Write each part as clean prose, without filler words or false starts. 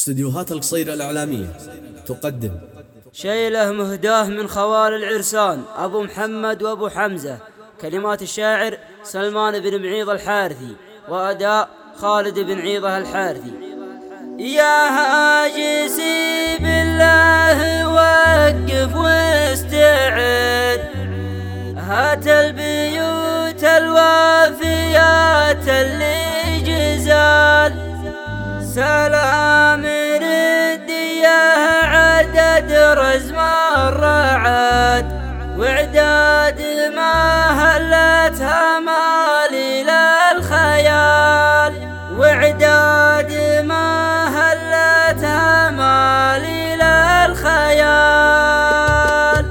استديوهات القصيرة الإعلامية تقدم شيله مهداه من خوال العرسان أبو محمد وأبو حمزة. كلمات الشاعر سلمان بن معيض الحارثي، وأداء خالد بن عيضة الحارثي. يا هاجسي بالله وقف واستعد، هات البيوت الوافيات اللي جزال، سلام ردي عدد رزم الرعد، وعداد ما هلتها مالي للخيال، وعداد ما هلتها مالي للخيال.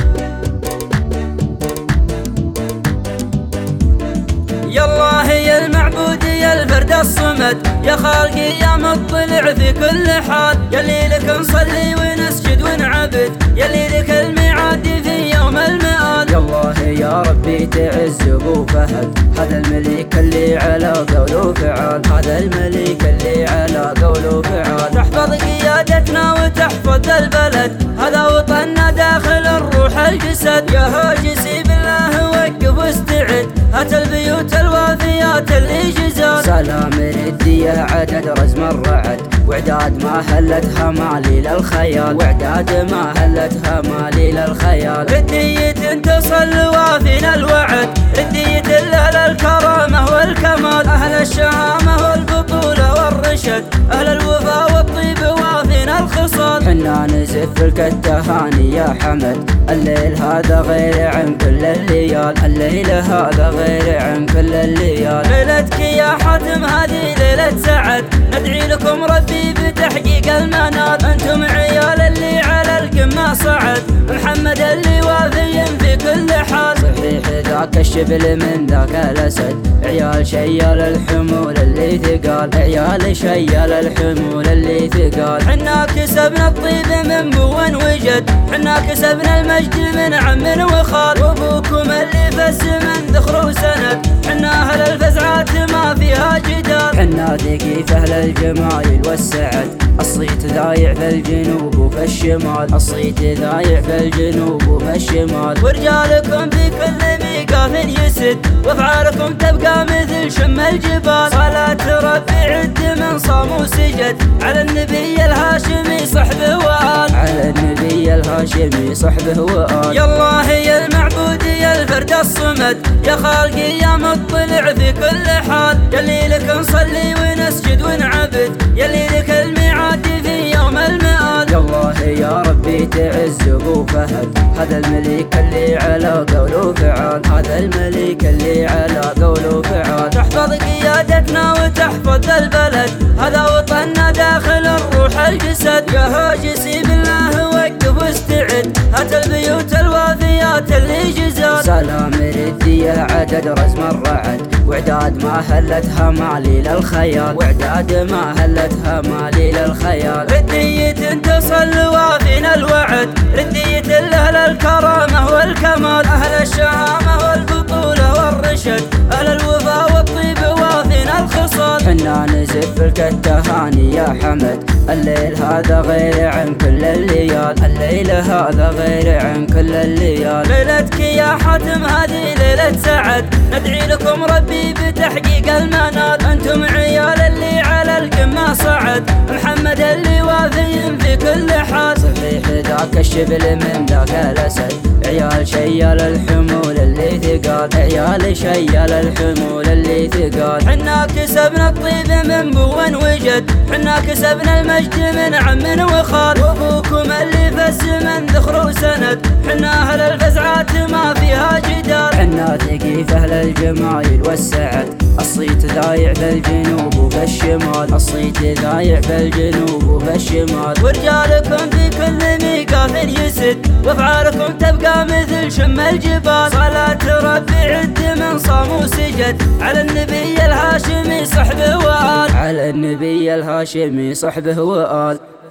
يا الله يا المعبود يا الفرد الصمد، يا خالقي يا مطلع في كل حال، يلي لك نصلي ونسجد ونعبد، يلي لك الميعاد في يوم المآل. يا الله يا ربي تعز ابو فهد، هذا الملك اللي على قول وفعال، هذا الملك اللي على قول وفعال. تحفظ قيادتنا وتحفظ البلد، هذا وطننا داخل الروح الجسد. يا هاجسي بالله وقف واستعد، هات البيوت الوافيات اللي جزال، سلام ردي عدد رزم الرعد، وعداد ما هلتها مالي للخيال، وعداد ما هلتها مالي للخيال. ردية تصل وافينا الوعد، ردية أهل الكرامة والكمال، أهل الشهامة والبطولة والرشد، أهل الوفا والطيب وافينا الخصال. حنا نزف لك التهاني يا حمد، الليل هذا غير عن كل الليال، الليل هذا غير عن كل الليال. ليلتك يا حاتم هذه ليلة سعد، ندعي لكم ربي بتحقيق المنال. أنتم عيال اللي على القمة صعد، محمد اللي وافي في كل حال. صحيح ذاك الشبل من ذاك الأسد، عيال شيال الحمول اللي ثقال، عيال شيال الحمول اللي ثقال. حنا كسبنا الطيب من بو وجد، حنا كسبنا المجد من عم وخال، وابوكم اللي في الزمن ذخر وسند، حنا أهل الفزعات ما فيها جدال. حنا ثقيف أهل الجمايل والسعد، الصيت ذايع في الجنوب وفي الشمال، الصيت ذايع في الجنوب وفي الشمال. ورجالكم في كل ميقاف يسد، وافعالكم تبقى مثل شم الجبال. صلاة ربي عد من صام وسجد، على النبي الهاشمي صحبه وآل، على النبي الهاشمي صحبه وآل. يا الله يا المعبود يا الفرد الصمد، يا خالقي يا مطلع في كل حال، يلي لك نصلي ونسجد ونعبد، يلي لك الميعاد في يوم المآل. يا الله يا ربي تعز ابو فهد، هذا الملك اللي على قول وفعال، هذا الملك اللي على قول وفعال. تحفظ قيادتنا وتحفظ البلد، هذا وطننا داخل الروح الجسد. يا هاجسي بالله وقف واستعد، هات البيوت الوافيات اللي جزال، سلام ردي عدد رزم الرعد، وعداد ما هلتها مالي للخيال، وعداد ما هلتها مالي للخيال. ردية تصل وافينا الوعد، ردية أهل الكرامة والكمال، أهل الشهامة والبطولة والرشد، أهل الوفا والطيب وافينا الخصال. حنا نزف لك التهاني يا حمد، الليل هذا غير عن كل الليال، الليل هذا غير عن كل الليال. ليلتك يا حاتم هذه ليلة سعد، ندعي لكم ربي بتحقيق المنال. أنتم عيال اللي على القمة صعد، محمد اللي وافي في كل حال. صحيح ذاك الشبل من ذاك الأسد، عيال شيال الحمول اللي ثقال، عيال شيال الحمول اللي ثقال. حنا كسبنا الطيب من بو وجد، حنا كسبنا المجد من عم وخال، وابوكم اللي في الزمن ذخر وسند، حنا أهل الفزعات ما فيها جدال. حنا ثقيف أهل الجمايل والسعد، الصيت ذايع في الجنوب وفي الشمال، الصيت ذايع في الجنوب وفي الشمال. ورجالكم في كل ميقاف يسد، وافعالكم تبقى مثل شم الجبال. صلاة ربي عد من صام وسجد، على النبي الهاشمي صحبه وآل، على النبي الهاشمي صحبه وآل.